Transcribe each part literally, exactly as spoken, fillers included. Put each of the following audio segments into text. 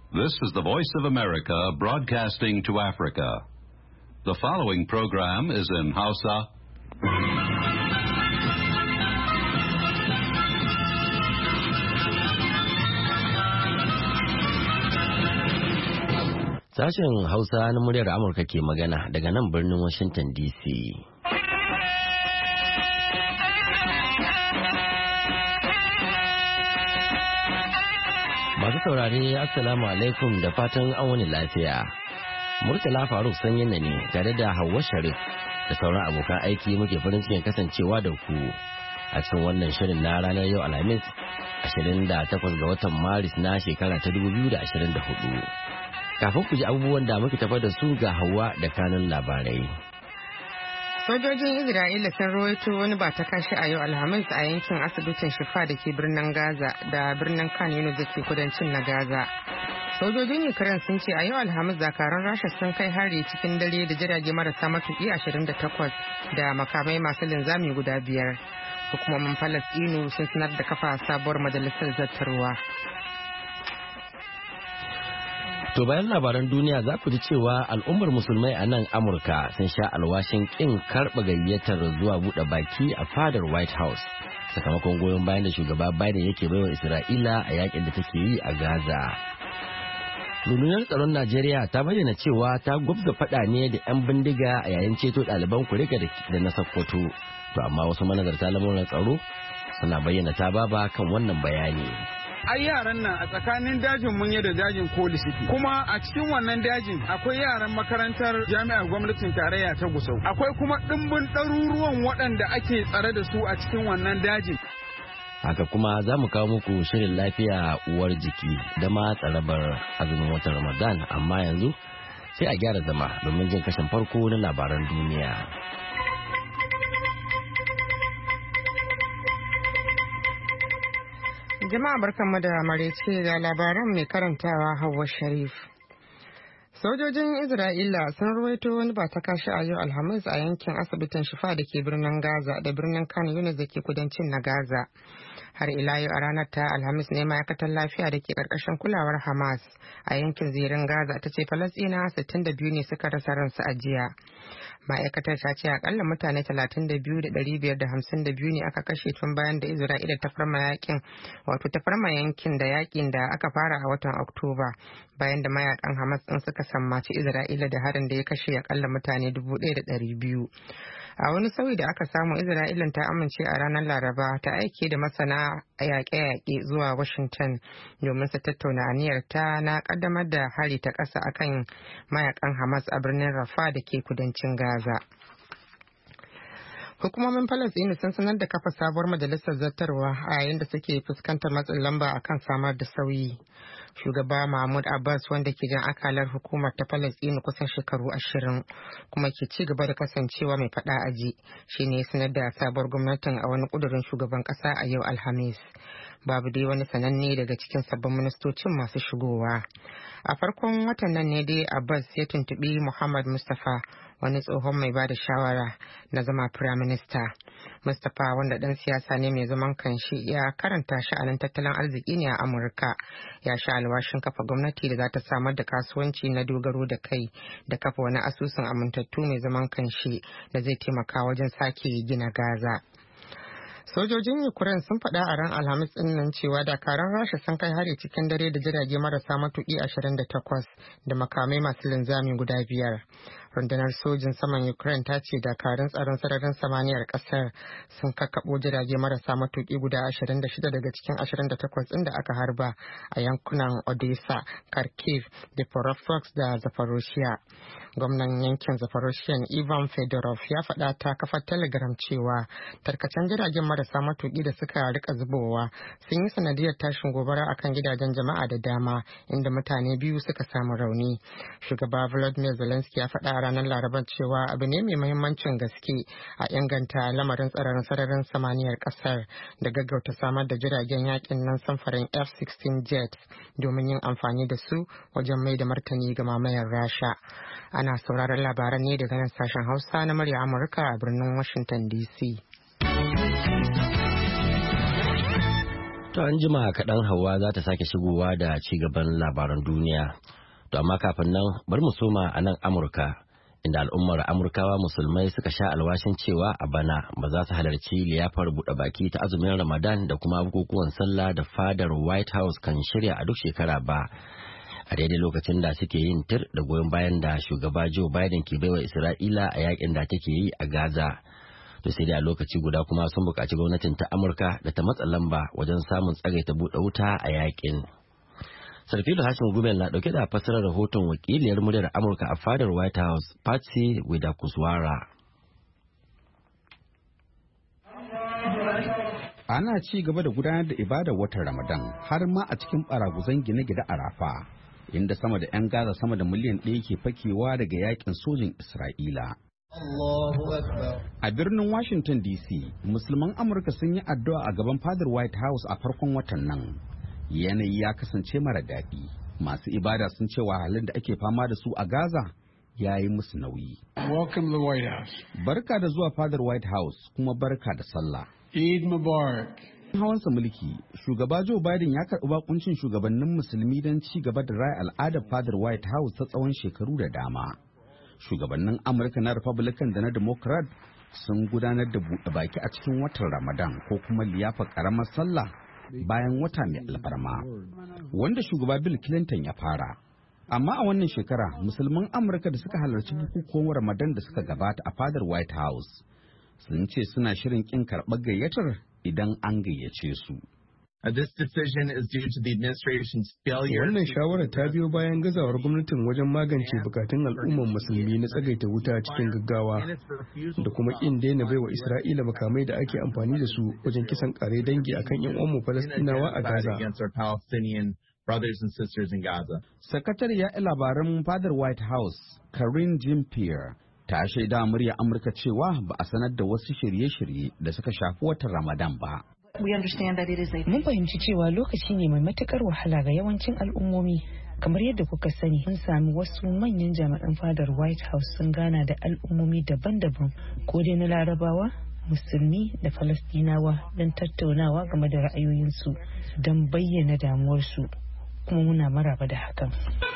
This is the Voice of America broadcasting to Africa. The following program is in Hausa. Sashen Hausa na muryar Amurka ke magana daga nan birnin Washington D C. Masu saurare Assalamu alaikum da fatan an wani lafiya. Murtala Faruk sanyin ne tare da Hauwa Sharif da sauran abokan aiki muke farin cikin kasancewa da ku a cikin wannan shirin na ranar yau Alhamis ashirin da takwas ga watan Maris na shekara ta dubu biyu da ashirin da hudu. Kafin ku ji abubuwan da muke tafa da su ga Hauwa da kanun labarai. Sojojin Isra'ila sun rawaito wani ba ta kashi a yau Alhamis a yankin asibitin Shifa da ke birnin Gaza da birnin Khan Yunis da ke kudancin na Gaza. Sojojin Ukraine sun ce a yau Alhamis zakaran Rasha sun kai hari cikin dare da jirage marasa matuƙi ashirin da takwas da makamai masu linzami guda biyar. Hukumomin Falasɗinu sun sanar da kafa sabuwar majalisar zartarwa. To bayan labaran duniya za ku ji cewa al'ummar musulmai a nan Amurka sun sha alwashin kin karɓa gayyatar zuwa buɗe baki a fadar White House sakamakon goyon bayan da shugaba Biden yake baiwa Isra'ila a yakin da take yi a Gaza. Rundunar tsaron Najeriya ta bayyana cewa ta gwabza faɗa ne da 'yan bindiga a yayin ceto ɗaliban Kuriga da na Sokoto. To amma wasu manazarta lamuran tsaro suna bayyana ta baba kan wannan bayani. ai yaran nan a tsakanin dajin munye da dajin koli suke kuma a cikin wannan dajin akwai yaran makarantar jami'ar gwamnatin tarayya ta Gusau akwai kuma dimbin ɗaruruwan waɗanda ake tsare da su a cikin wannan dajin. Haka kuma za mu kawo muku shirin lafiya uwar jiki da ma tsarabar azumin watan Ramadan amma yanzu sai a gyara zama domin jin kashin farko na labaran duniya. Jama'a barkanmu da maraice ga labaran mai karantawa Hauwa Sharif. Sojojin Isra'ila sun ruwaito wani ba ta kashi a yau Alhamis a yankin asibitin Shifa da ke birnin Gaza da birnin Khan Yunis da ke kudancin na Gaza. Har ila yau a ranar ta Alhamis ne ma'aikatar lafiya da ke karkashin kulawar Hamas a yankin zirin Gaza ta ce Falasɗinawa sittin da biyu ne suka rasa ransu a jiya. Ma'aikatar ta ce akalla mutane talatin da biyu da ɗari biyar da hamsin da biyu ne aka kashe tun bayan da Isra'ila ta farma yakin wato ta farma yankin da yakin da aka fara a watan Oktoba bayan da mayakan Hamas din suka sammaci Isra'ila da harin da ya kashe akalla mutane dubu ɗaya da ɗari biyu. A wani sauyi da aka samu Isra'ilan ta amince a ranar Laraba ta aike da masana yaƙe-yaƙe zuwa Washington domin su tattauna aniyar ta na ƙaddamar da hari ta ƙasa akan mayakan Hamas a birnin Rafah da ke kudancin Gaza. Hukumomin Falasɗinu sun sanar da kafa sabuwar majalisar zartarwa a yayin da suke fuskantar matsin lamba akan samar da sauyi. Shugaba Mahmud Abbas wanda ke jan akalar hukumar ta Falasɗinu kusan shekaru ashirin kuma ke ci gaba da kasancewa mai faɗa aji shine ya sanar da sabuwar gwamnatin a wani ƙudurin shugaban ƙasa a yau Alhamis. Babu dai wani sananne daga cikin sabbin ministocin masu shigowa. A farkon watan nan ne dai Abbas ya tuntuɓi Muhammad Mustapha wani tsohon mai bada shawara na zama firaminista. Mustapha wanda ɗan siyasa ne mai zaman kanshi ya karanta sha'anin tattalin arziki ne a Amurka. Ya sha alwashin kafa gwamnati da za ta samar da kasuwanci na dogaro da kai da kafa wani asusun amintattu mai zaman kanshi da zai taimaka wajen sake gina Gaza. Sojojin Ukraine sun faɗa a ran Alhamis ɗin nan cewa dakaran Rasha sun kai hari cikin dare da jirage marasa matuƙi ashirin da takwas da makamai masu linzami guda biyar. Rundunar sojin saman Ukraine ta ce dakarun tsaron sararin samaniyar ƙasar sun kakkaɓo jirage marasa matuƙi guda ashirin da shida daga cikin ashirin da takwas ɗin da aka harba a yankunan Odessa, Kharkiv, Dnipropetrovsk da Zaporozhye. Gwamnan yankin Zaporozhye Ivan Fedorov ya faɗa ta kafar Telegram cewa tarkacen jiragen marasa matuƙi da suka rika zubowa sun yi sanadiyar tashin gobara akan gidajen jama'a da dama inda mutane biyu suka samu rauni. Shugaba Volodymyr Zelensky ya faɗa a ranar Larabar cewa abu ne mai muhimmancin gaske a inganta lamarin tsaron sararin samaniyar ƙasar da gaggauta samar da jiragen yakin nan samfarin F sixteen jets domin yin amfani da su wajen mai da martani ga mamayar Rasha. Ana sauraron labaran ne daga nan sashen Hausa na murya Amurka a birnin Washington D C. To an jima kaɗan Hauwa za ta sake shigowa da ci gaban labaran duniya. To amma kafin nan bari mu soma a nan Amurka, inda al'ummar Amurkawa musulmai suka sha alwashin cewa a bana ba za su halarci liyafar buɗe baki ta azumin Ramadan da kuma bukukuwan sallah da fadar White House kan shirya a duk shekara ba. A daidai lokacin da suke yin tir da goyon bayan da shugaba Joe Biden ke baiwa Isra'ila a yakin da take yi a Gaza. To sai dai a lokaci guda kuma sun buƙaci gwamnatin ta Amurka da ta matsa lamba wajen samun tsagaita buɗe wuta a yakin. Sarfilu Hashim Gumel na ɗauke da fassarar rahoton wakiliyar muryar Amurka a fadar White House, Patsy Widakuswara. Ana ci gaba da gudanar da ibadar watan Ramadan har ma a cikin baraguzan gine-gine a Rafa, inda sama da 'yan Gaza sama da miliyan ɗaya ke fakewa daga yakin sojin Isra'ila. A birnin Washington D C, musulman Amurka sun yi addu'a a gaban fadar White House a farkon watan nan. Yanayi ya kasance mara daɗi. Masu ibada sun ce wahalhalun da ake fama da su a Gaza ya yi musu nauyi. Welcome to the White House. Barka da zuwa fadar White House kuma barka da sallah. Eid Mubarak. Hawansa mulki, shugaba Joe Biden ya karɓi bakuncin shugabannin musulmi don ci gaba da raya al'adar fadar White House ta tsawon shekaru da dama. Shugabannin Amurka na Republican da na Democrat sun gudanar da buɗe baki a cikin watan Ramadan ko kuma liyafa ƙaramar sallah bayan wata mai alfarma, wanda shugaba Bill Clinton ya fara. Amma a wannan shekara, musulman Amurka da suka halarci bukukuwan Ramadan da suka gabata a fadar White House sun ce suna shirin ƙin karɓar gayyatar idan an gayyace su. This decision is due to the administration's failure. Wannan shawara ta biyo bayan gazawar gwamnatin wajen magance bukatun al'ummar musulmi na tsagaita wuta cikin gaggawa da kuma kin daina baiwa Isra'ila makamai da ake amfani da su wajen kisan kare dangi akan yan uwanmu Falastinawa a Gaza. Sakatariya labaran fadar White House, Karine Jean-Pierre, ta shaida murya Amurka cewa ba a sanar da wasu shirye-shirye da suka shafi watan Ramadan ba. Mun fahimci cewa lokaci ne mai matukar wahala ga yawancin al'ummomi. Kamar yadda kuka sani, mun sami wasu manyan jami'an fadar White House sun gana da al'ummomi daban-daban, ko dai na Larabawa, Musulmi da Falastinawa, don tattaunawa game da ra'ayoyinsu don bayyana damuwarsu, kuma muna maraba da hakan.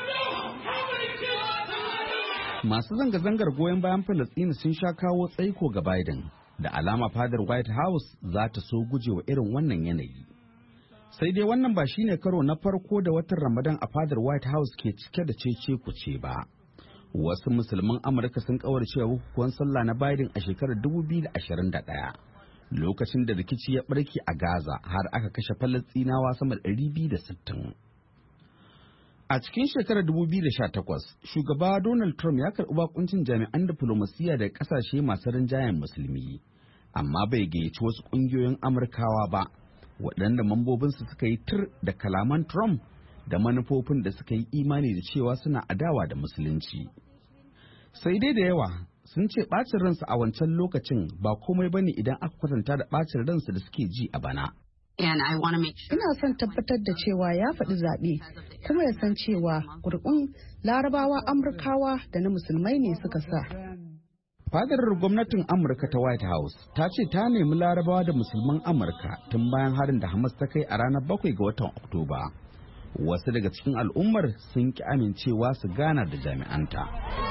Masu zanga-zangar goyon bayan Falasɗinu sun sha kawo tsaiko ga Biden. Da alama fadar White House za ta so gujewa irin wannan yanayi. Sai dai wannan ba shine karo na farko da watan Ramadan a fadar White House ke cike da cece kuce ba. Wasu musulman Amurka sun kaurace wa bukukuwan sallah na Biden a shekarar dubu biyu da ashirin da ɗaya, lokacin da rikici ya barke a Gaza har aka kashe Falastinawa sama da ɗari biyu da sittin. A cikin shekarar dubu biyu da sha takwas, shugaba Donald Trump ya karɓi bakuncin jami'an diflomasiyya daga ƙasashe masu rinjayen musulmi, amma bai gayyaci wasu ƙungiyoyin Amurkawa ba, waɗanda mambobinsu suka yi tir da kalaman Trump da manufofin da suka yi imani da cewa suna adawa da musulunci. Sai dai da yawa sun ce ɓacin ransu a wancan lokacin ba komai bane idan aka kwatanta da ɓacin ransu da suke ji a bana. Ina son tabbatar da cewa ya faɗi zaɓe kuma ya san cewa ƙuri'un Larabawa, Amurkawa da na Musulmai ne suka sa. Fadar gwamnatin Amurka ta White House ta ce ta nemi Larabawa da Musulman Amurka tun bayan harin da Hamas ta kai a ranar bakwai ga watan Oktoba. Wasu daga cikin al'ummar sun ki amincewa su gana da jami'anta.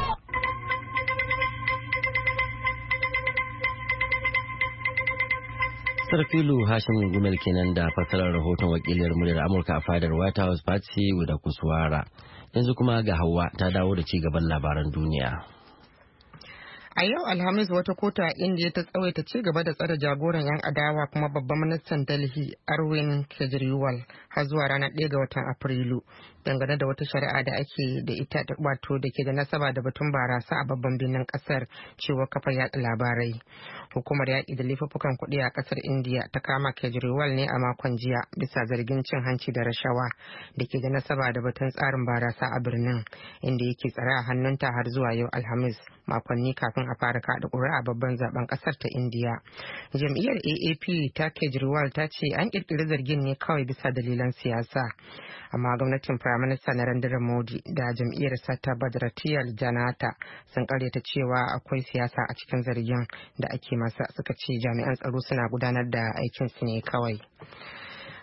Sarfilu Hashim Gumel kenan da fassarar rahoton wakiliyar muryar Amurka a fadar White House Patsy Widakuswara. Yanzu kuma ga Hauwa ta dawo da ci gaban labaran duniya. A yau Alhamis wata kotu a Indiya ta tsawaita ci gaba da tsare jagoran 'yan adawa kuma babban ministan Delhi Arvind Kejriwal har zuwa ranar ɗaya ga watan Afrilu dangane da wata shari'a da ake da ita wato da ke da nasaba da batun barasa a babban birnin kasar, cewa kafar yaɗa labarai. Hukumar yaƙi da laifuffukan kuɗi a ƙasar Indiya ta kama Kejriwal ne a makon jiya bisa zargin cin hanci da rashawa da ke da nasaba da batun tsarin barasa a birnin, inda yake tsare a hannunta har zuwa yau Alhamis, makonni kafin a fara kaɗa ƙuri'a babban zaben ƙasar ta Indiya. Jam'iyyar A A P ta Kejriwal ta ce an ƙirƙiri zargin ne kawai bisa dalilan siyasa. Amma gwamnatin Firaminista Narendra Modi da jam'iyyar Sata Bharatiya Janata sun karyata cewa akwai siyasa a cikin zargin da ake masa, suka ce jami'an tsaro suna gudanar da aikin su ne kawai.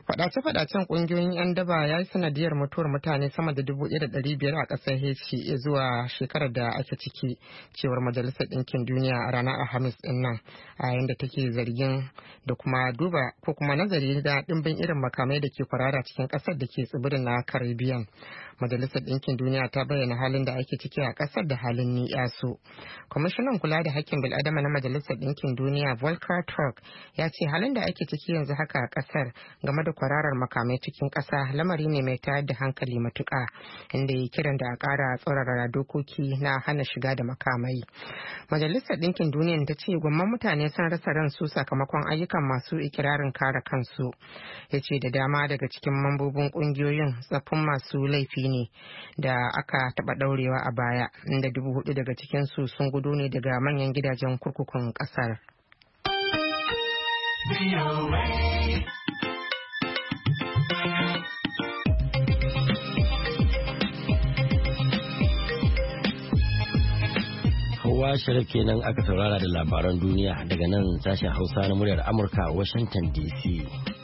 Fadace-fadacen kungiyoyin 'yan daba ya yi sanadiyar mutuwar mutane sama da dubu ɗaya da ɗari biyar a ƙasar Haiti zuwa shekarar da ake ciki, cewar Majalisar Ɗinkin Duniya a ranar Alhamis ɗin nan, a yayin da take zargin da kuma duba ko kuma nazari da ɗimbin irin makamai da ke kwarara cikin ƙasar da ke tsibirin na Caribbean. Majalisar Ɗinkin Duniya ta bayyana halin da ake ciki a ƙasar da halin ni'yasu. Kwamishinan kula da hakkin bil'adama na Majalisar Ɗinkin Duniya Volker Turk ya ce halin da ake ciki yanzu haka a ƙasar game da kwararar makamai cikin ƙasa lamari ne mai tayar da hankali matuƙa, inda ya kiran da a ƙara tsaurara dokoki na hana shiga da makamai. Majalisar Ɗinkin Duniya ta ce gwamman mutane sun rasa ransu sakamakon ayyukan masu ikirarin kare kansu. Ya ce da dama daga cikin mambobin ƙungiyoyin tsaffin masu laifi ne da aka taɓa ɗaurewa a baya, inda dubu hudu daga cikinsu sun gudu ne daga manyan gidajen kurkukun ƙasar. Hawa Sharif kenan aka saurara da labaran duniya daga nan sashen Hausa na muryar Amurka a Washington D C.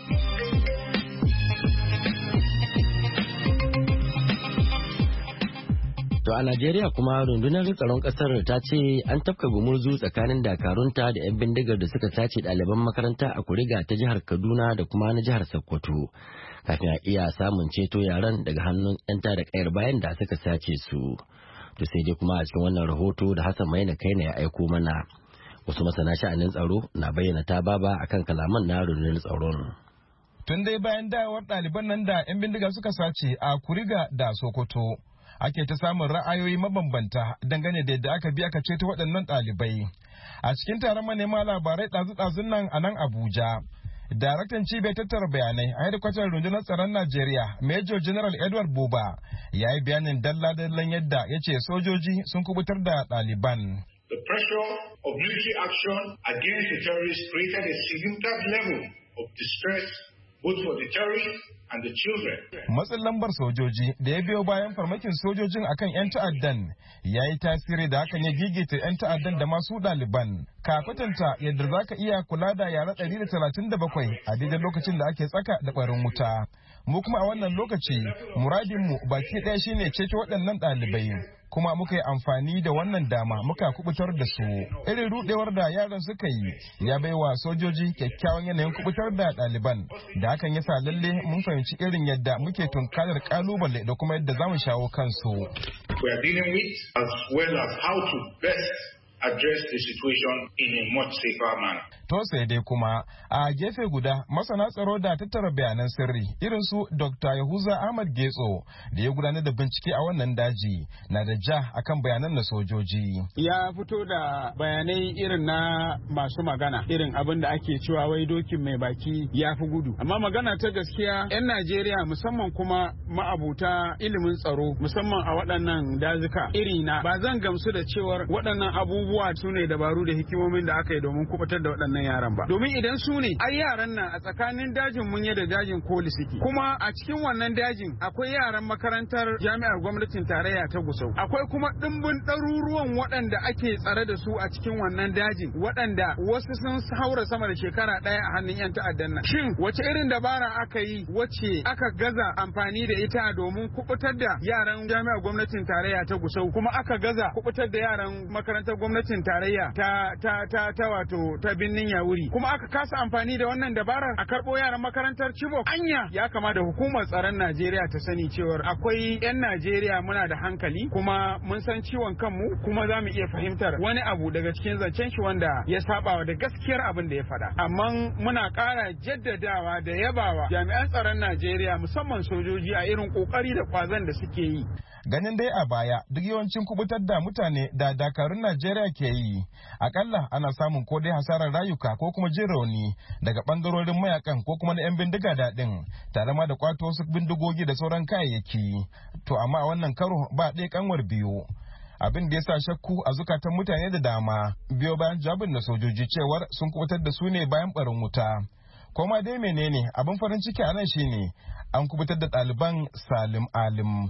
To a Najeriya kuma rundunar tsaron kasar ta ce an tafka gumurzu tsakanin dakarunta da 'yan bindigar da suka sace ɗaliban makaranta a Kuriga ta jihar Kaduna da kuma na jihar Sokoto, kafin a iya samun ceto yaran daga hannun 'yan tada kayar bayan da suka sace su. To sai dai kuma a cikin wannan rahoto da Hassan Maina Kaina ya aiko mana, wasu masana sha'anin tsaro na bayyana ta baba akan kalaman na rundunar tsaron. Tun dai bayan dawowar ɗaliban nan da 'yan bindiga suka sace a Kuriga da Sokoto, ake ta samun ra'ayoyi mabambanta dangane da yadda aka bi aka ceto waɗannan ɗalibai. A cikin taron manema labarai ɗazu-ɗazun nan a nan Abuja, daraktan cibiyar tattara bayanai a hedikwatar rundunar tsaron Najeriya, Major General Edward Buba, ya yi bayanin dalla-dallan yadda ya ce sojoji sun kubutar da ɗaliban. The pressure of military action against the terrorists created a significant level of distress both for the terrorists and the children. Matsin lambar sojoji da ya biyo bayan farmakin sojojin akan 'yan ta'addan ya yi tasiri da hakan ya gigita 'yan ta'addan da masu ɗaliban. Ka kwatanta yadda za ka iya kula da yara ɗari da talatin da bakwai a daidai lokacin da ake tsaka da ƙwarin wuta. Mu kuma a wannan lokaci muradinmu baki ɗaya shine ceto waɗannan ɗalibai. Kuma muka yi amfani da wannan dama muka kubutar da su. Irin rudewar da yaran suka yi ya baiwa sojoji kyakkyawan yanayin kubutar da ɗaliban, da hakan ya sa lalle mun fahimci irin yadda muke tunkarar kalubale da kuma yadda za mu shawo kansu. We are dealing with as well as how to best address the situation in a much safer manner. To sai dai kuma a gefe guda masana tsaro da tattara bayanan sirri irin su Doctor Yahuza Ahmad Getso da ya gudanar da bincike a wannan daji na da ja akan bayanan na sojoji. Ya fito da bayanai irin na masu magana, irin abin da ake cewa wai dokin mai baki ya fi gudu. Amma magana ta gaskiya 'yan Najeriya musamman kuma ma'abuta ilimin tsaro musamman a waɗannan dazuka iri na ba zan gamsu da cewar waɗannan abubuwa abubuwa su ne dabaru da hikimomin da aka yi domin kubutar da waɗannan yaran ba. Domin idan su ne, ai yaran nan a tsakanin dajin munye da dajin koli suke. Kuma a cikin wannan dajin akwai yaran makarantar jami'ar gwamnatin tarayya ta Gusau. Akwai kuma ɗimbin ɗaruruwan waɗanda ake tsare da su a cikin wannan dajin, waɗanda wasu sun haura sama da shekara ɗaya a hannun 'yan ta'addan nan. Shin wace irin dabara aka yi wacce aka gaza amfani da ita domin kubutar da yaran jami'ar gwamnatin tarayya ta Gusau, kuma aka gaza kubutar da yaran makarantar gwamnati gwamnatin tarayya ta ta ta ta wato ta binnin Yawuri, kuma aka kasa amfani da wannan dabarar a karbo yaran makarantar Chibok? Anya ya kama da hukumar tsaron Najeriya ta sani cewar akwai 'yan Najeriya muna da hankali kuma mun san ciwon kanmu kuma za mu iya fahimtar wani abu daga cikin zancen shi wanda ya sabawa da gaskiyar abin da ya faɗa. Amma muna ƙara jaddadawa da yabawa jami'an tsaron Najeriya musamman sojoji a irin ƙoƙari da ƙwazon da suke yi. Ganin dai a baya duk yawancin kubutar da mutane da dakarun Najeriya ke yi, akalla ana samun ko dai hasarar rayuka ko kuma jin rauni daga bangarorin mayakan ko kuma na 'yan bindiga daɗin, tare ma da kwato wasu bindigogi da sauran kayayyaki. To amma a wannan karo ba ɗaya kanwar biyu. Abin da ya sa shakku a zukatan mutane da dama biyo bayan jabin da sojoji cewar sun kubutar da su ne bayan barin wuta. Koma dai menene abin farin ciki a nan shine an kubutar da ɗaliban salim alim.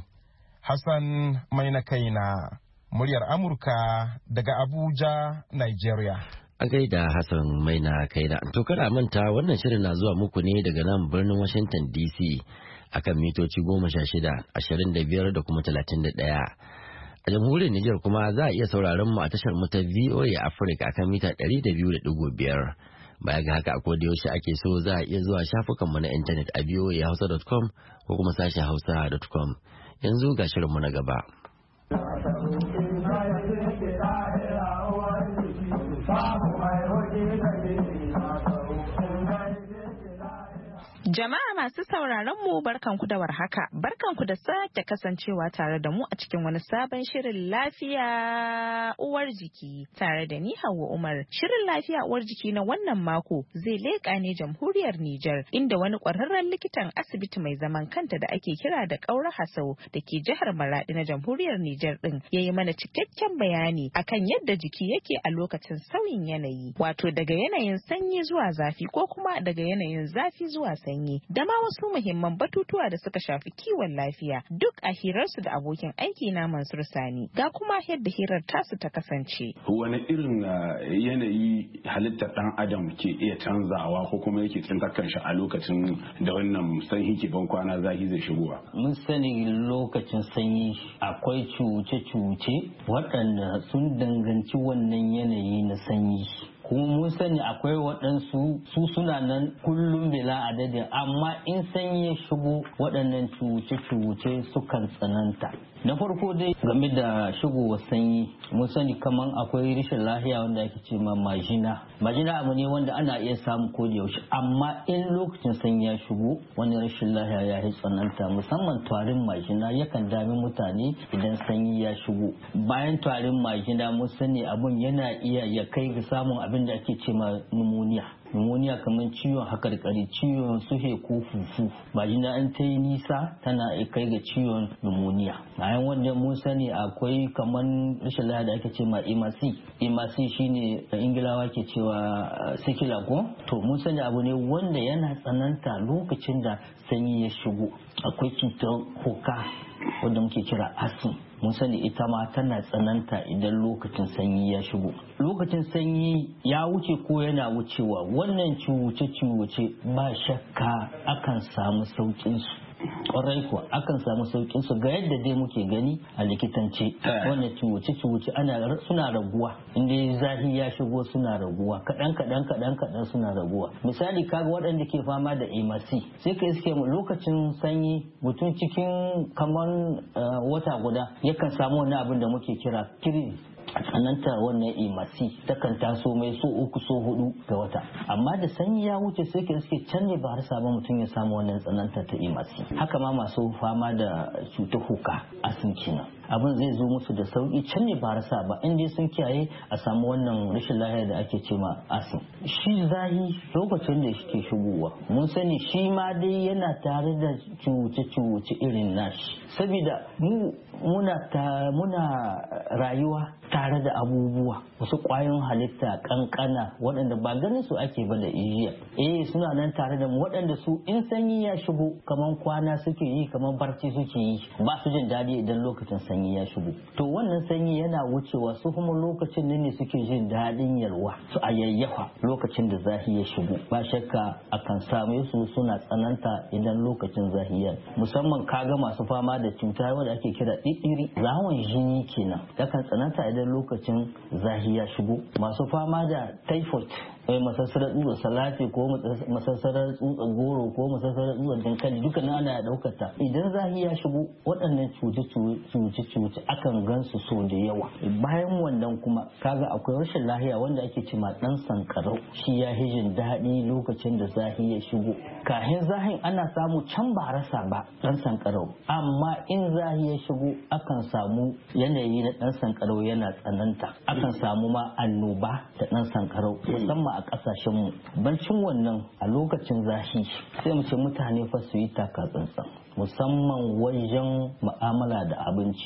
Hassan Maina Kaina, muryar Amurka daga Abuja, Nigeria. A gaida Hassan Maina Kaina. To kada manta wannan shirin na zuwa muku ne daga nan birnin Washington D C akan mitoci goma sha shida, ashirin da biyar da kuma talatin da ɗaya. A jamhuriyar Nijar kuma za a iya sauraron mu a tashar mu ta V O A Africa akan mita ɗari da biyu da ɗigo biyar. Baya ga haka a koda yaushe ake so za a iya zuwa shafukan mu na intanet a v o a hausa dot com ko kuma sashen hausa dot com. Yanzu ga shirin mu na gaba. Jama'a masu sauraron mu barkanku da warhaka, barkanku da sake kasancewa tare da mu a cikin wani sabon shirin lafiya uwar jiki tare da ni Hauwa Umar. Shirin lafiya uwar jiki na wannan mako zai leƙa ne jamhuriyar Nijar inda wani ƙwararren likitan asibiti mai zaman kanta da ake kira da Kaura Hasau da ke jihar Maradi na jamhuriyar Nijar din ya yi mana cikakken bayani akan yadda jiki yake a lokacin sauyin yanayi, wato daga yanayin sanyi zuwa zafi ko kuma daga yanayin zafi zuwa sanyi. Da ma wasu muhimman batutuwa da suka shafi kiwon lafiya duk a hirarsu da abokin aiki na Mansur Sani. Ga kuma yadda hirar tasu ta kasance. Wani irin yanayi halittar dan adam ke iya canzawa ko kuma yake tsintar kanshi a lokacin da wannan sanyi ke ban kwana zafi zai shigowa? Mun sani lokacin sanyi akwai cuce-cuce waɗanda sun danganci wannan yanayi na sanyi. Kuma mun sani akwai waɗansu su suna nan kullum bila adadin, amma in sanyi ya shigo waɗannan cuce-cuce sukan tsananta. Na farko dai game da shigowar sanyi mun sani kaman akwai rashin lafiya wanda ake ce ma majina. Majina abu ne wanda ana iya samu ko da yaushe, amma in lokacin sanyi ya shigo wani rashin lafiya ya yi tsananta, musamman tarin majina yakan dami mutane idan sanyi ya shigo. Bayan tarin majina mun sani abun yana iya ya kai ga samun abin da ake ce ma pneumonia. Pneumonia kamar ciwon hakarkari, ciwon suhe ko fufu. Majina an ta yi nisa tana kai ga ciwon pneumonia. Bayan wanda mun sani akwai kamar rashin lafiya da ake ce ma emasi. Emasi shine Ingilawa ke cewa sikila ko? To mun sani abu ne wanda yana tsananta lokacin da sanyi ya shigo. Akwai cutar huka wanda muke kira asma. Mun sani ita ma tana tsananta idan lokacin sanyi ya shigo. Lokacin sanyi ya wuce ko yana wucewa, wannan ciwuce-ciwuce ba shakka akan samu saukin su. Kwarai kuwa akan samu saukin su ga yadda dai muke gani a likitance. Wannan ciwuce-ciwuce ana suna raguwa inda zafi ya shigo, suna raguwa kaɗan kaɗan kaɗan kaɗan suna raguwa. Misali kaga waɗanda ke fama da emasi sai ka iske lokacin sanyi mutum cikin kaman wata guda yakan samu wani abin da muke kira kiri a tsananta wannan emasi takan taso mai so uku so hudu ga wata, amma da sanyi ya wuce sai ka suke can ne ba har sabon mutum ya samu wannan tsananta ta emasi. Haka ma masu fama da cutar huka asin kenan abin zai zo musu da sauki can ne ba rasa ba in dai sun kiyaye a samu wannan rashin lafiya da ake ce ma asin. Shi zahi lokacin da shi ke shigowa mun sani shi ma dai yana tare da cuce-cuce irin nashi, saboda mu muna ta muna rayuwa tare da abubuwa wasu ƙwayoyin halitta kankana waɗanda ba ganin su ake ba da ijiya, eh suna nan tare da mu waɗanda su in sanyi ya shigo kaman kwana suke yi kaman barci suke yi, ba su jin daɗi idan lokacin sanyi ya shigo. To wannan sanyi yana wucewa su kuma lokacin nan ne suke jin daɗin yalwa su a yayyafa lokacin da zafi ya shigo. Ba shakka akan same su suna tsananta idan lokacin zafi ya, musamman kaga masu fama da cuta wanda ake kira ɗiɗiri zawon jini kenan yakan tsananta idan lokacin zafi ya shigo. Masu fama da typhoid mai masassarar tsutsa salati ko masassarar tsutsa goro ko masassarar tsutsa dankali duka na ana daukar ta idan zafi ya shigo. Waɗannan cuce-cuce akan gansu so da yawa. Bayan wannan kuma kaga akwai rashin lahiya wanda ake cema dan sankarau, shi ya hijin daɗi lokacin da zafi ya shigo. Kahin zahin ana samu can ba rasa ba dan sankarau, amma in zafi ya shigo akan samu yanayi na dan sankarau yana tsananta, akan samu ma annoba da dan sankarau musamman a kasashenmu. Bancin wannan a lokacin zafi sai mu ce mutane fa su yi taka tsantsan musamman wajen mu'amala da abinci.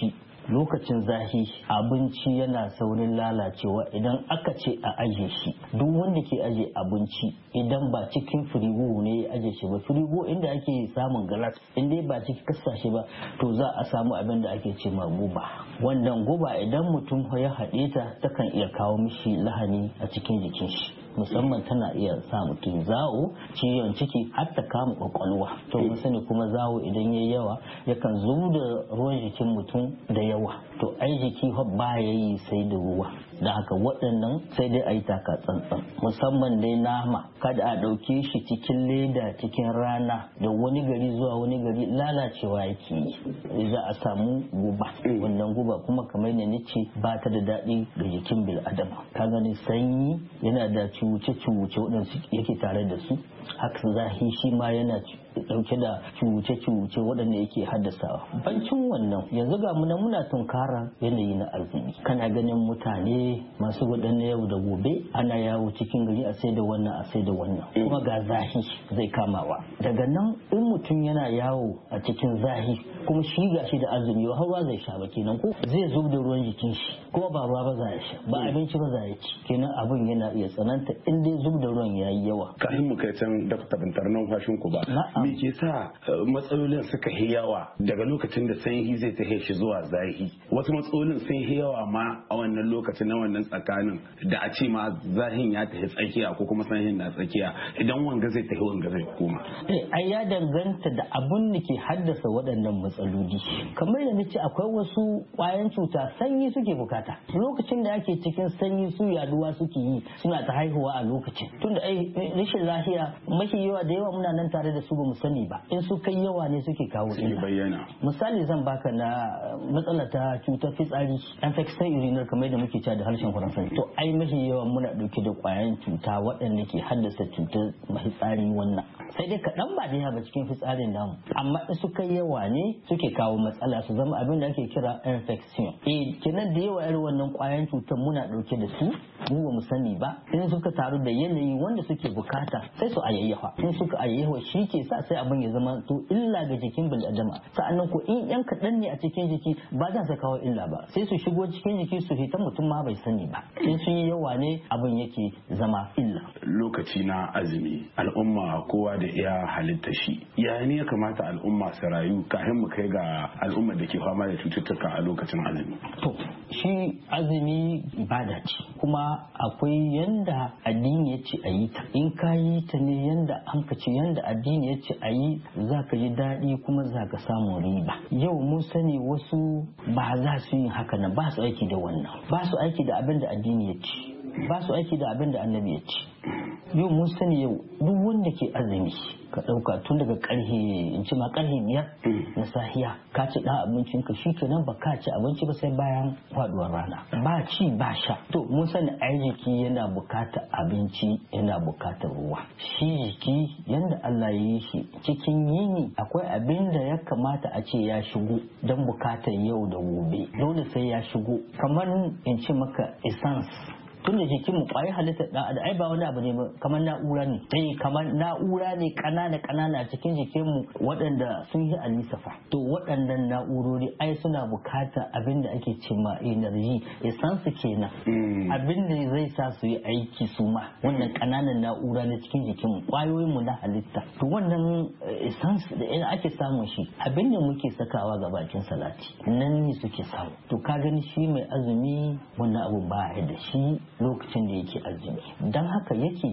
lokacin zahi abinci yana saurin lalacewa idan aka ce a aje shi. Duk wanda ke aje abinci idan ba cikin firigo ne ya aje shi ba, firigo inda ake samun galas inda ba cikin kasashe ba, to za a samu abin da ake ce ma guba. Wannan guba idan mutum ya haɗe ta takan iya kawo mishi lahani a cikin jikin shi, musamman tana iya sa mutum zawo, ciwon ciki har ta kama kwakwalwa. To mun sani kuma zawo idan yayi yawa yakan zo da ruwan jikin mutum da yawa. To ai jiki ba ya yi sai da ruwa, da haka waɗannan sai dai a yi taka tsantsan, musamman dai nama kada a ɗauke shi cikin leda cikin rana da wani gari zuwa wani gari lalacewa yake yi, za a samu guba. Wannan guba kuma kamar ne nace ba ta da daɗi ga jikin bil'adama. Ka gani sanyi yana da cuce-cuce waɗansu yake tare da su, haka zahi shi ma yana dauke da cuce-cuce waɗanda yake haddasawa. Bancin wannan yanzu ga muna muna tunkara yanayi na arziki, kana ganin mutane masu waɗannan yau da gobe ana yawo cikin gari a sai da wannan a sai da wannan, kuma ga zahi zai kamawa. Daga nan in mutum yana yawo a cikin zahi kuma shi ga shi da azumi har ruwa zai sha ba kenan, ko zai zub da ruwan jikin shi kuma ba ruwa ba za ya sha ba abinci ba za ya ci, kenan abin yana iya tsananta in dai zub da ruwan yayi yawa. Kafin mu kai can dakta bintar numfashin ku ba, me ke sa matsalolin suka yi yawa daga lokacin da sanyi zai tahe shi zuwa zahi? Wasu matsalolin sun yi yawa ma a wannan lokacin na wannan tsakanin da a ce ma zahin ya tafi tsakiya ko kuma sanyin na tsakiya, idan wanga zai tafi wanga zai koma. Eh ai ya danganta da abun da ke haddasa waɗannan matsaloli. Kamar da nace akwai wasu ƙwayan cuta sanyi suke bukata. Lokacin da ake cikin sanyi su yaduwa suke yi suna ta haihuwa a lokacin. Tunda ai rashin lafiya mafi yawa da yawa muna nan tare da su ba mu sani ba, in su kai yawa ne suke kawo illa. Misali zan baka na matsala ta cutar fitsari, infection urinary kamar da muke cewa da harshen Faransanci. To ai mafi yawa muna dauke da kwayan cuta waɗanda ke haddasa cutar fitsari wannan. Sai dai kaɗan ba da yawa ba cikin fitsarin namu, amma in su kai yawa ne suke kawo matsala su zama abin da ake kira infection. Eh kenan da yawa irin wannan kwayan cutar muna dauke da su mu ba mu sani ba, in suka taru da yanayi wanda suke bukata sai su ayayyafa, in suka ayayyafa shi ke sa sai abin ya zama to illa ga jikin bil'adama. Sa'annan ko in yan kaɗan ne a cikin jiki ba za su kawo illa ba, sai su shigo cikin jiki su fita mutum ma bai sani ba, in sun yi yawa ne abin yake zama illa. Lokaci na azumi al'umma kowa da iya halitta shi, ya ne ya kamata al'umma su rayu kafin mu kai ga al'ummar da ke fama da cututtuka a lokacin azumi? To shi azumi ibada ce, kuma akwai yanda addini ya ce a yi ta, in ka yi ta ne yanda an ka ce yanda addini ya ce a yi za ka ji daɗi kuma za ka samu riba. Yau mun sani wasu ba za su yi haka nan, ba su aiki da wannan, ba su aiki da abin da addini ya ce, ba su aiki da abin da annabi ya ce. Yau mun sani yau duk wanda ke azumi ka ɗauka tun daga ƙarfe in ci ma ƙarfe biyar na sahiya ka ci ɗan abincin ka shi kenan ba ka ci abinci ba sai bayan faɗuwar rana, ba ci ba sha. To mun sani ai jiki yana bukatar abinci yana bukatar ruwa. Shi jiki yanda Allah ya yi shi cikin yini akwai abin da ya kamata a ce ya shigo don bukatar yau da gobe, dole sai ya shigo. Kamar in ce maka essence, tun da jikin mu kwayi halittar dan adam ai ba wani abu ne kamar na'ura ne, eh kamar na'ura ne kanana kanana a cikin jikin mu waɗanda sun yi alisafa. To waɗannan na'urori ai suna bukatar abin da ake ce ma energy, essence kenan, abin da zai sa su yi aiki su ma wannan kananan na'ura na cikin jikin mu, kwayoyin mu na halitta. To wannan essence da ina ake samun shi abin da muke sakawa ga bakin salati nan ne suke samu. To ka gani shi mai azumi wannan abu ba ya da shi lokacin da yake azumi, don haka yake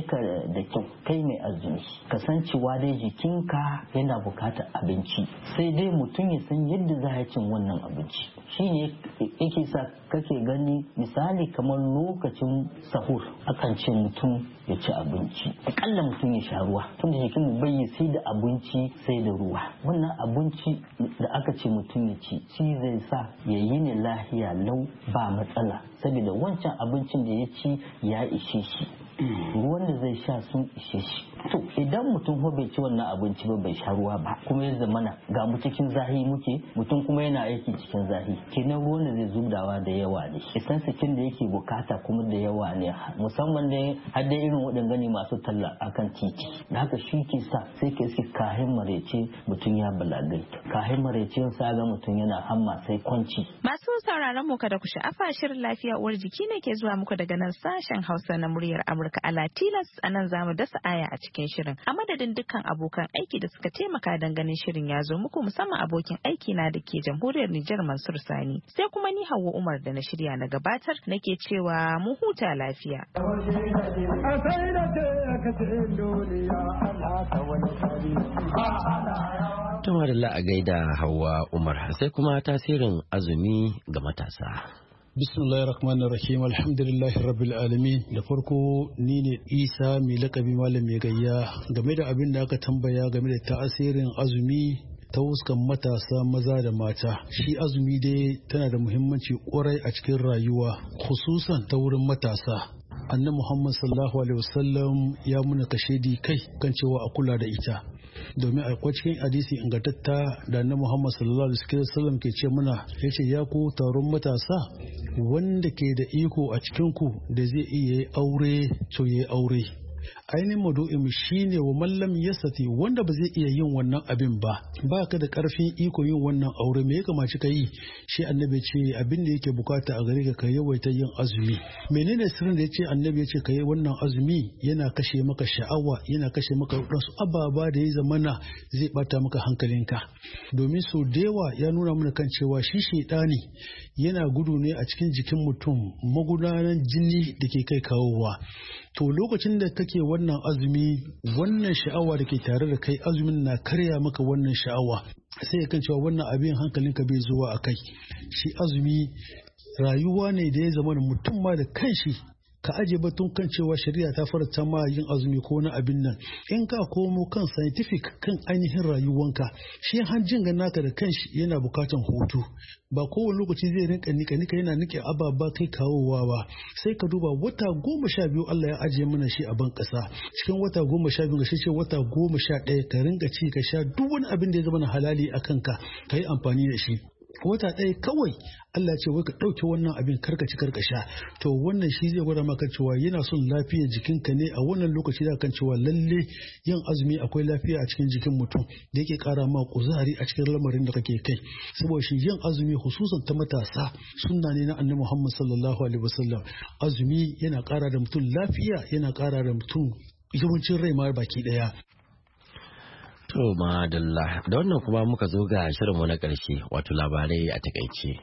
da kyau kai mai azumi kasancewa dai jikinka yana bukatar abinci, sai dai mutum ya san yadda za a cin wannan abinci. Shi ne yake sa kake gani misali kamar lokacin sahur akan ce mutum ya ci abinci, akalla mutum ya sha ruwa, tun da jikin mu bai sai da abinci sai da ruwa. Wannan abinci da aka ce mutum ya ci shi zai sa ya yi ne lahiya lau ba matsala, saboda wancan abincin da ya ci ya ishe shi, ruwan da zai sha sun ishe shi. to idan mutum ko bai ci wannan abinci ba bai sha ruwa ba kuma ya zamana ga mu cikin zahi muke mutum kuma yana aiki cikin zahi kenan ruwan da zai zubdawa da yawa ne isan sakin da yake bukata kuma da yawa ne musamman ne har da irin waɗanda ne masu talla akan titi da haka shi ke sa sai ke iske kahin marece mutum ya balagai kahin marece sa ga mutum yana hamma sai kwanci. Masu sauraron mu kada ku sha'afa shirin lafiya uwar jiki ne ke zuwa muku daga nan sashen Hausa na muryar Amurka a Latilas a nan zamu dasa aya a cikin shirin a madadin dukkan abokan aiki da suka taimaka don ganin shirin ya zo muku musamman abokin aiki na da ke jamhuriyar Nijar Mansur Sani sai kuma ni Hauwa Umar da na shirya na gabatar nake cewa mu huta lafiya. Tuma da a gaida Hauwa Umar sai kuma tasirin azumi ga matasa. Bismillahir Rahmanir Rahim Alhamdulillahi Rabbil Alamin da farko ni ne Isa mai lakabi malam mai gayya game da abin da aka tambaya game da tasirin azumi ta wuskan matasa maza da mata. Shi azumi dai tana da muhimmanci kwarai a cikin rayuwa khususan ta wurin matasa. Annabi Muhammad sallallahu alaihi wasallam ya muna kashedi kai kan cewa a kula da ita. Domin akwai cikin hadisi ingantatta da Annabi Muhammad sallallahu alaihi wasallam ke ce muna yace ya ku taron matasa wanda ke da iko a cikin ku da zai iya aure to yayi aure. Ainihin madu'in shine wa mallam yasati wanda ba zai iya yin wannan abin ba ba ka da karfin iko yin wannan aure me ya kamaci ka yi shi annabi ce abin da yake bukata a gare ka ka yawaita yin azumi menene sirrin da yace annabi yace ka yi wannan azumi yana kashe maka sha'awa yana kashe maka wasu ababa da ya zamana zai bata maka hankalinka domin so dewa ya nuna mana kan cewa shi shedani yana gudu ne a cikin jikin mutum magudanan jini da ke kai kawowa to lokacin da kake wannan azumi wannan sha'awa da ke tare da kai azumin na karya maka wannan sha'awa sai ya kan cewa wannan abin hankalinka bai zuwa a kai shi azumi rayuwa ne da ya zama da mutum ma da kanshi ka aje batun kan cewa shari'a ta faranta ma yin azumi ko na abin nan in ka komo kan scientific kan ainihin rayuwanka shi hanjin ga naka da kanshi yana bukatan hutu ba kowane lokaci zai rinka nika nika yana nike ababa kai kawowa ba sai ka duba wata goma sha biyu Allah ya ajiye mana shi a ban kasa cikin wata goma sha biyu ga shi ce wata goma sha ɗaya ka rinka ci ka sha duk wani abin da ya zama na halali a kanka ka yi amfani da shi wata ɗaya kawai Allah ce wai ka ɗauke wannan abin karkaci karkasha to wannan shi zai gwada maka cewa yana son lafiyar jikinka ne a wannan lokaci da kan cewa lalle yin azumi akwai lafiya a cikin jikin mutum da yake ƙara ma kuzari a cikin lamarin da kake kai saboda shi yin azumi hususan ta matasa sunna ne na annabi Muhammad sallallahu alaihi wasallam azumi yana ƙara da mutum lafiya yana ƙara da mutum yawancin rai ma baki ɗaya. To madalla da wannan kuma muka zo ga shirinmu na ƙarshe wato labarai a takaice.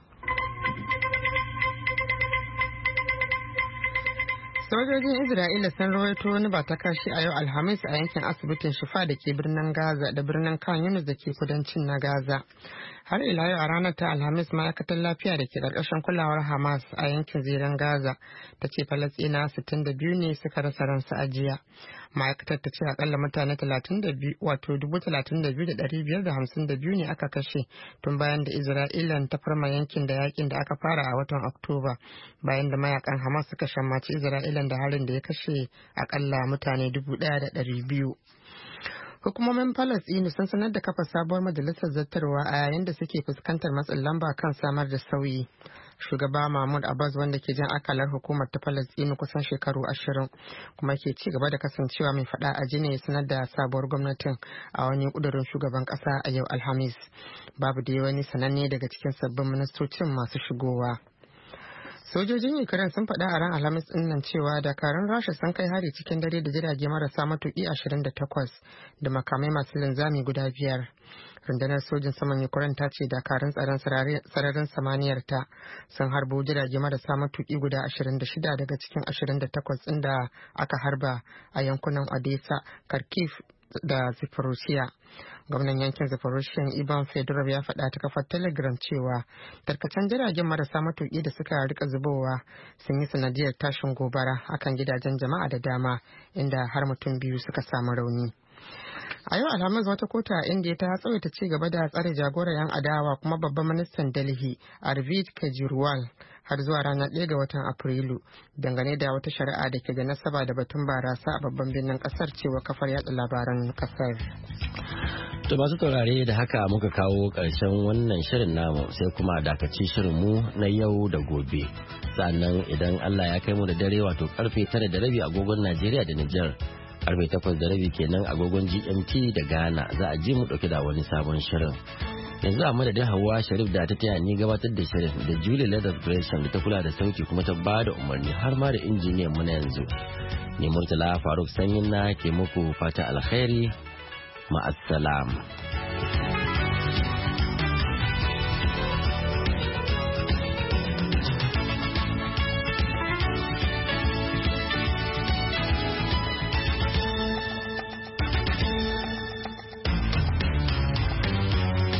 Sojojin Isra'ila sun rawaito wani ba ta kashi a yau Alhamis a yankin asibitin Shifa da ke birnin Gaza da birnin Khan Yunus da ke kudancin na Gaza. Har ila yau a ranar ta Alhamis ma'aikatar lafiya da ke ƙarƙashin kulawar Hamas a yankin ziren Gaza ta ce Falasɗina sittin da biyu ne suka rasa ransu a jiya. Ma'aikatar ta ce akalla mutane talatin da biyu wato dubu talatin da biyu da ɗari biyar da hamsin da biyu ne aka kashe tun bayan da Isra'ilan ta farma yankin da yakin da aka fara a watan Oktoba bayan da mayakan Hamas suka shammaci Isra'ilan da harin da ya kashe akalla mutane dubu ɗaya da ɗari biyu. Hukumomin Falasɗinu sun sanar da kafa sabuwar majalisar zartarwa a yayin da suke fuskantar matsin lamba kan samar da sauyi. Shugaba Mahmud Abbas wanda ke jan akalar hukumar ta Falasɗinu kusan shekaru ashirin kuma ke ci gaba da kasancewa mai faɗa a jini sanar da sabuwar gwamnatin a wani ƙudurin shugaban ƙasa a yau Alhamis. Babu da wani sananne daga cikin sabbin ministocin masu shigowa. Sojojin Ukraine sun faɗa a ran Alhamis ɗin nan cewa dakarun Rasha sun kai hari cikin dare da jirage marasa matuƙi ashirin da takwas da makamai masu linzami guda biyar. Rundunar sojin saman Ukraine ta ce dakarun tsaron sararin samaniyar ta sun harbo jirage marasa matuƙi guda ashirin da shida daga cikin ashirin da takwas ɗin da aka harba a yankunan Odessa, Kharkiv da Zaporozhye. Gwamnan yankin Zaporozhye Ivan Fedorov ya faɗa ta kafar Telegram cewa tarkacen jiragen marasa matuƙi da suka rika zubowa sun yi sanadiyar tashin gobara akan gidajen jama'a da dama inda har mutum biyu suka samu rauni. A yau Alhamis wata kotu a India ta tsawaita ci gaba da tsare jagoran 'yan adawa kuma babban ministan Delhi Arvind Kejriwal har zuwa ranar ɗaya ga watan Afrilu dangane da wata shari'a da ke da nasaba da batun barasa a babban birnin kasar cewa kafar yada labaran kasar. To masu taurare da haka muka kawo ƙarshen wannan shirin namu sai kuma dakaci shirin mu na yau da gobe. Sannan idan Allah ya kai mu da dare wato karfe tara da rabi agogon Najeriya da Nijar. Karfe takwas da rabi kenan agogon G M T da Ghana za a ji mu dauke da wani sabon shirin. Yanzu a madadin Hauwa Sharif da ta taya ni gabatar da shirin da Julie Leather Gresham da ta kula da sauti kuma ta ba da umarni har ma da injiniyan mu na yanzu. Ni Murtala Faruk Sanyin na ke muku fata alkhairi ma'assalam.